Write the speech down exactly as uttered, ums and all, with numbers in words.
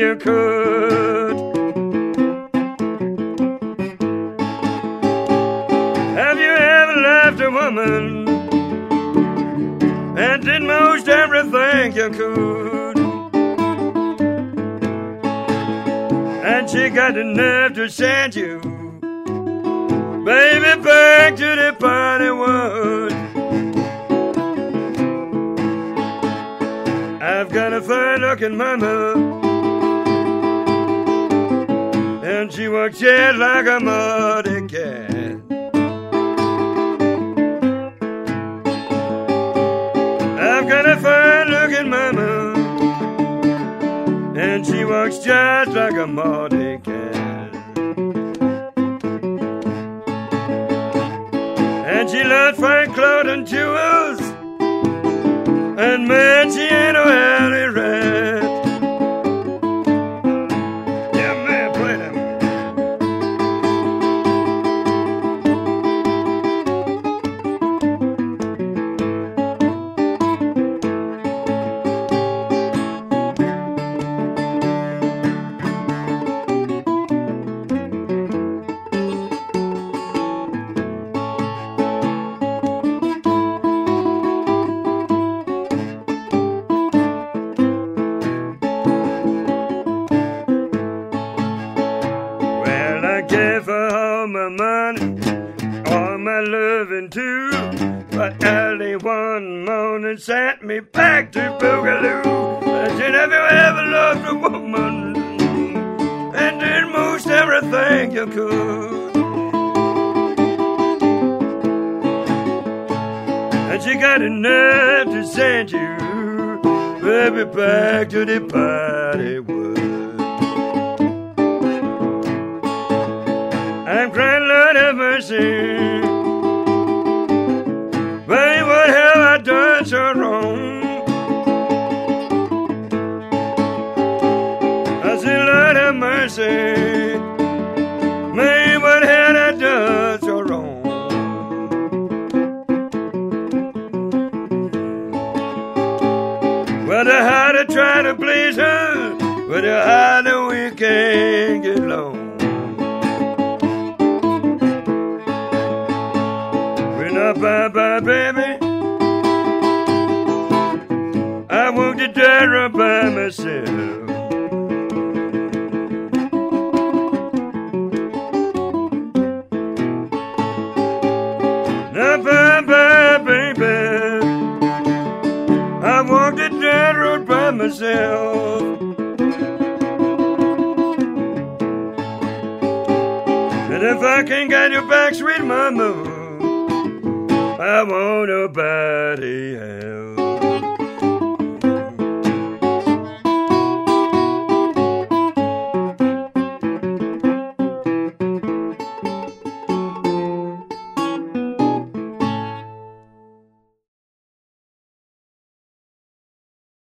you could. Have you ever loved a woman and did most everything you could, and she got the nerve to send you, baby, back to the party wood? I've got a fine-looking mama, and she walks just like a muddy cat. I've got a fine-looking mama, and she walks just like a muddy cat. And she loves fine clothes and jewels, and man, she ain't no alley rat. Yeah, man, play that one. Gave her all my money, all my loving too, but early one morning sent me back to Boogaloo. I said, have you ever loved a woman and did most everything you could? And she got the nerve to send you, baby, back to the party wood. I'm crying, Lord have mercy, baby, what have I done so wrong? I said, Lord have mercy, baby, what have I done so wrong? Well, the harder try to please her, but the harder we can't get along. Bye-bye, baby, I walked the dirt road by myself. Now, bye-bye, baby, I walked the dirt road by myself. And if I can't get you back, sweet mama, I want nobody else.